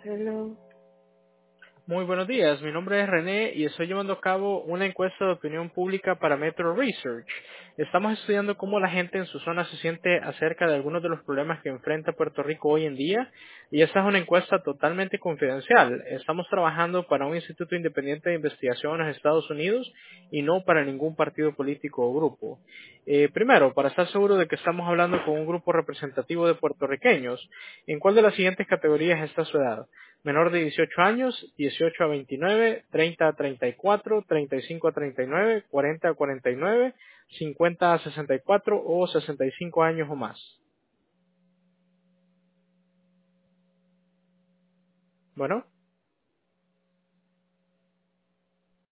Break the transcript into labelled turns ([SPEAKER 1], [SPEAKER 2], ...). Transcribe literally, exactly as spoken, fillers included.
[SPEAKER 1] Hello.
[SPEAKER 2] Muy buenos días, mi nombre es René y estoy llevando a cabo una encuesta de opinión pública para Metro Research. Estamos estudiando cómo la gente en su zona se siente acerca de algunos de los problemas que enfrenta Puerto Rico hoy en día y esta es una encuesta totalmente confidencial. Estamos trabajando para un instituto independiente de investigación en los Estados Unidos y no para ningún partido político o grupo. Eh, primero, para estar seguro de que estamos hablando con un grupo representativo de puertorriqueños, ¿en cuál de las siguientes categorías está su edad? Menor de dieciocho años, dieciocho a veintinueve, treinta a treinta y cuatro, treinta y cinco a treinta y nueve, cuarenta a cuarenta y nueve, cincuenta a sesenta y cuatro o sesenta y cinco años o más. Bueno.